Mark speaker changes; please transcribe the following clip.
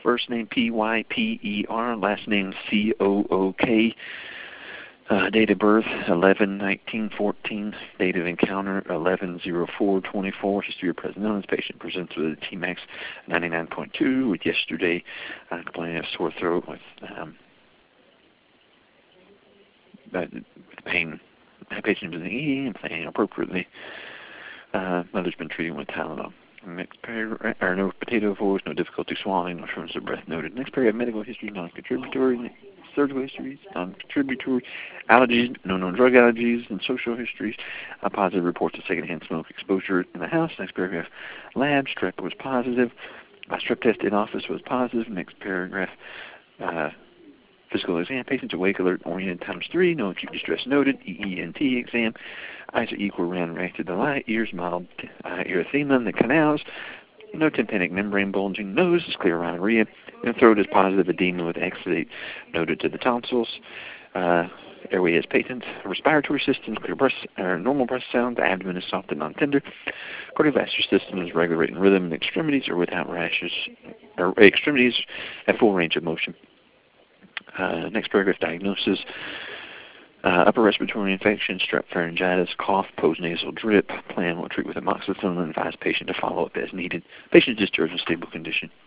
Speaker 1: first name Pyper, last name Cook. Date of birth 11/19/14. Date of encounter 11/04/24. History of present illness. Patient presents with a Tmax 99.2. With yesterday complaining of sore throat with pain. Patient is eating and playing appropriately. Mother's been treating with Tylenol. Next paragraph, no potato voice, no difficulty swallowing, no shortness of breath noted. Next paragraph, medical history, non-contributory. Surgical histories, non-contributory. Allergies, no known drug allergies, and social histories. Positive reports of secondhand smoke exposure in the house. Next paragraph, lab, strep was positive. Strep test in office was positive. Next paragraph, physical exam, patients awake, alert, oriented ×3, no acute distress noted. EENT exam, eyes are equal, reacted to light, ears mild erythema in the canals, no tympanic membrane bulging, nose is clear rhinorrhea, and throat is positive edema with exudate noted to the tonsils. Airway is patent. Respiratory system, clear breath, normal breath sound. The abdomen is soft and non-tender. Cardiovascular system is regular in rhythm, and extremities are without rashes. Extremities have full range of motion. Next paragraph, diagnosis. Upper respiratory infection, strep pharyngitis, cough, postnasal drip. Plan will treat with amoxicillin and advise patient to follow up as needed. Patient discharged in stable condition.